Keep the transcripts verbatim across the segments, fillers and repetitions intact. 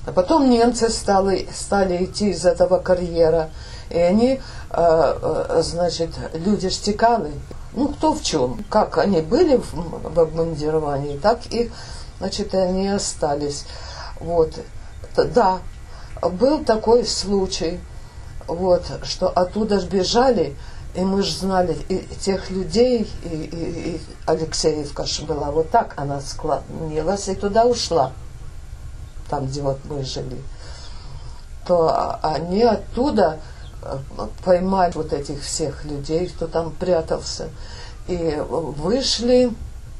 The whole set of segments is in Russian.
А потом немцы стали, стали идти из этого карьера. И они, э, значит, люди штекали. Ну, кто в чем. Как они были в, в обмундировании, так и, значит, и они остались. Вот. Да, был такой случай, вот, что оттуда сбежали, и мы же знали и тех людей, и, и, и Алексеевка ж была вот так, она склонилась и туда ушла, там, где вот мы жили. То они оттуда поймали вот этих всех людей, кто там прятался, и вышли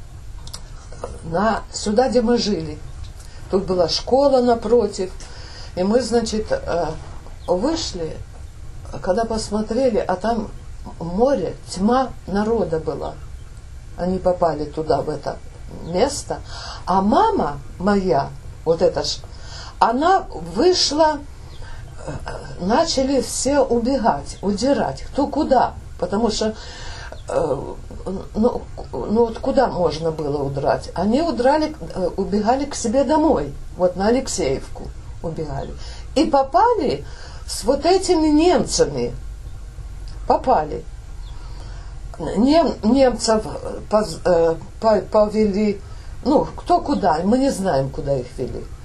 на, сюда, где мы жили. Тут была школа напротив, и мы, значит, вышли, когда посмотрели, а там море, тьма народа была. Они попали туда, в это место. А мама моя, вот эта ж, она вышла, начали все убегать, удирать. Кто куда? Потому что, ну, ну вот куда можно было удрать? Они удрали, убегали к себе домой, вот на Алексеевку убегали. И попали с вот этими немцами. Попали. Нем, немцев повели, ну, кто куда, мы не знаем, куда их вели.